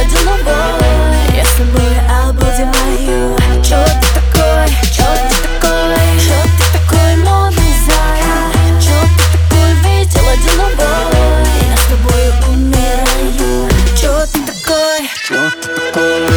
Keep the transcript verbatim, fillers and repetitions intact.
деловой. Я с тобой обалдеваю. Чё ты такой, чё ты такой, чё ты такой модный, зая? Чё ты такой весело деловой? Я с тобой умираю. Чё ты такой, чё ты такой?